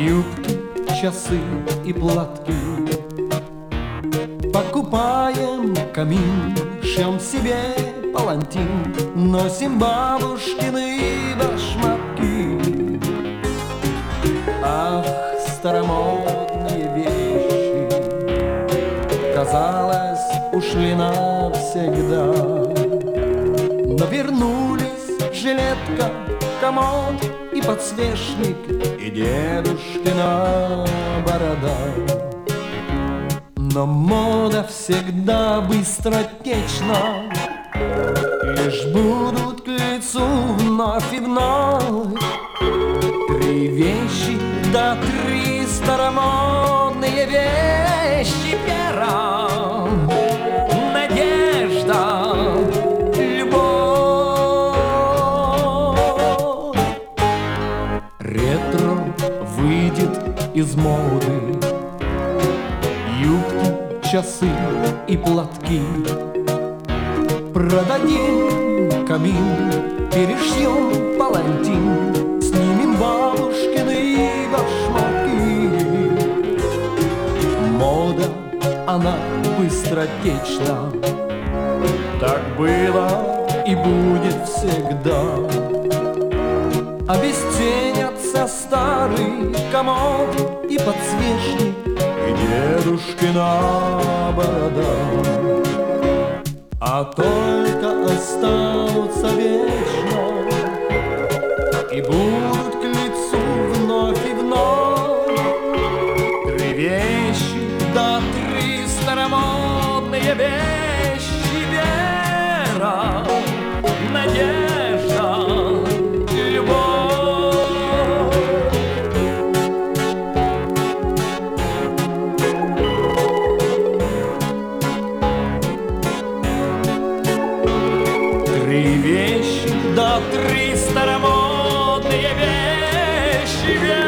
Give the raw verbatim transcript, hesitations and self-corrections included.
Юбки, часы и платки. Покупаем камин, шьем себе палантин, носим бабушкины башмаки. Ах, старомодные вещи, казалось, ушли навсегда. Но вернулись жилетка, комод и подсвечник, и дедушкина борода. Но мода всегда быстротечна, лишь будут к лицу вновь и вновь три вещи, да три старомодные вещи. Вера, надежда, любовь. Ретро выйдет из моды, юбки, часы и платки. Продадим камин, перешьем палантин, снимем бабушкины башмаки. Мода, она быстротечна, так было и будет всегда. Обесценятся старый комод и подсвечник, и дедушкина борода. А только останутся вечно и будут к лицу вновь и вновь три вещи, да три старомодные вещи. Вера, надежда, любовь. Три вещи, да три старомодные вещи.